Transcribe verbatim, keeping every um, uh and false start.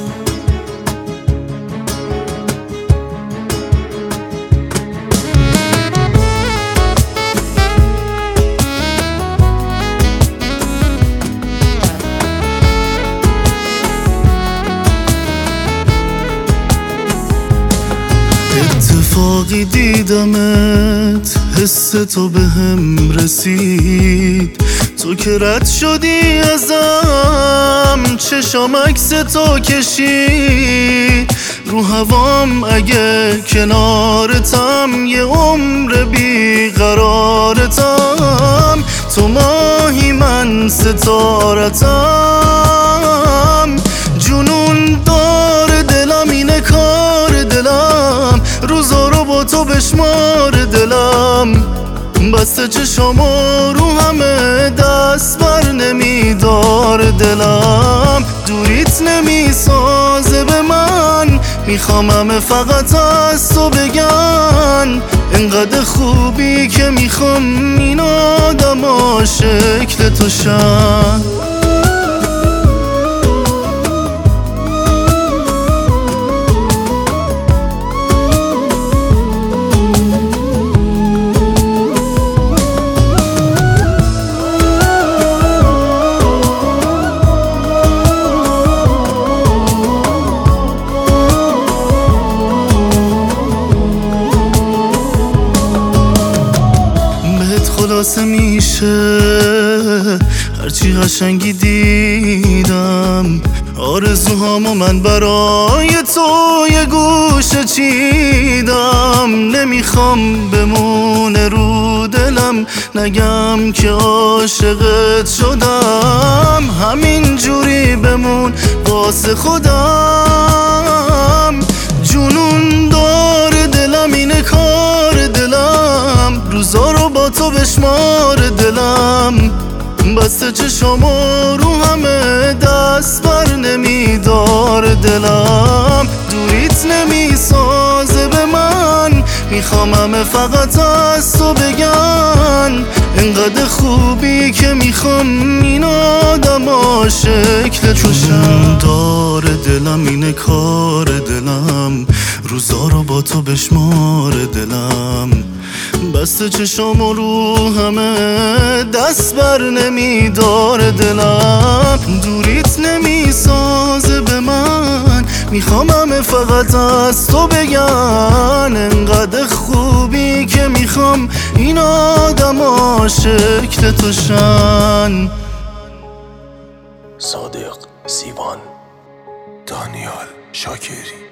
اتفاقی دیدمت، حس تو به هم رسید، تو که رد شدی ازم، چشام عکس تو کشید رو هوام. اگه کنارتم یه عمر بیقرارتم، تو ماهی من ستارتم. جنون دار دلم، اینه کار دلم، روزا رو با تو بشمار دلم. بسته چشامو رو همه دست بر نمیدار دلم. دوریت نمیسازه به من، میخوام همه فقط از تو بگن. انقدر خوبی که میخوام این آدما شکل تو شن. خلاصه میشه هرچی قشنگی دیدم، آرزوهامو من برای تو یه گوشه چیدم. نمیخوام بمونه رو دلم نگم که عاشقت شدم، همین جوری بمون واسه خودم. جنون دار دلم، اینه کار دلم، روزا رو با تو بشمار دلم. بسته چشامو رو همه دست بر نمیدار دلم. دوریت نمیسازه به من، میخوام همه فقط از تو بگن. انقدر خوبی که میخوام این آدما شکل تو شن. دار دلم، اینه کار دلم، روزا رو با تو بشمار دلم. بسته چشامو رو همه دست بر نمیدار دلم. دوریت نمیسازه به من، میخوام همه فقط از تو بگن. انقدر خوبی که میخوام این آدما شکل تو شن. صادق سیوان، دانیال شاکری.